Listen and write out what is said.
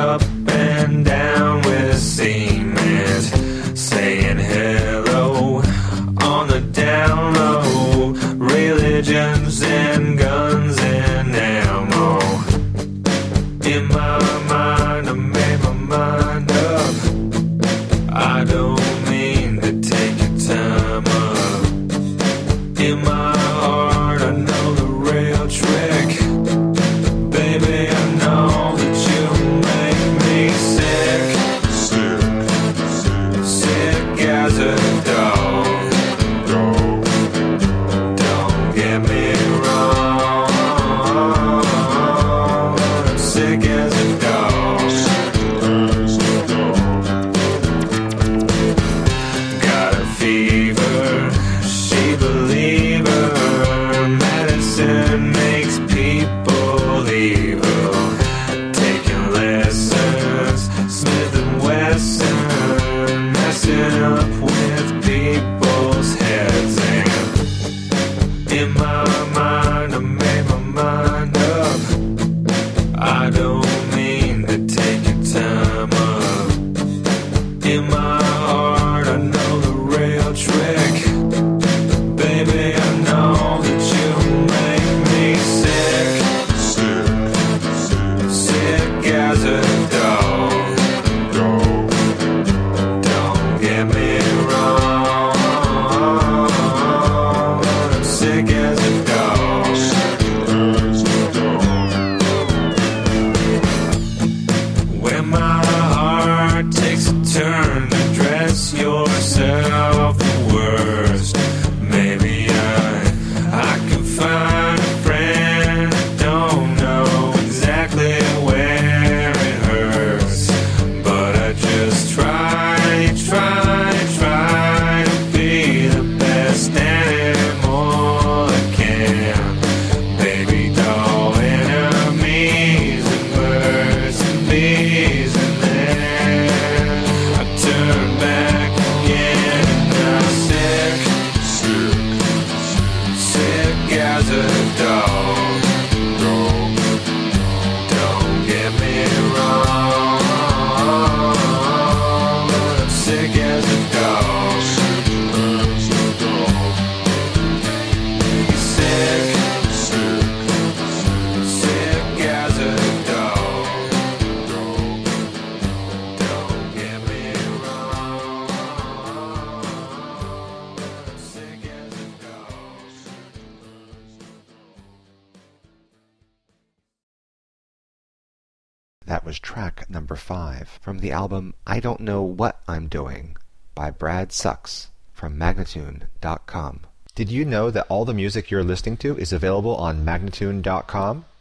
up and down with cement, saying hello on the down low. Religions and guns and ammo. In my mind, I made my mind up. I don't mean to take your time up. In my heart, I know the real trick. Baby, I know that you make me sick. Sick as a dog. Don't get me wrong. Sick as a dog. Got a fever, she believer. Medicine makes people evil. Taking lessons, Smith and Wesson, messing up with people's heads. And in my mind, I made my mind up. I don't mean to take your time up. In my heart, I know the real trick. Baby, I know that you make me sick. Sick as a dog. Don't get me wrong. Sick as a dog. When my heart takes a turn to dress yourself the worst, maybe I can find a friend that don't know exactly where it hurts. But I just try to be the best animal I can. Baby doll, enemies and birds and bees, and then I turn back again and I'm sick. Sick as a dog. Don't get me wrong. Sick as a dog. Sick. Sick as a dog. Don't get me wrong. Sick as a dog. That was track number 5 from the album I Don't Know What I'm Doing by Brad Sucks from Magnatune.com. Did you know that all the music you're listening to is available on Magnatune.com?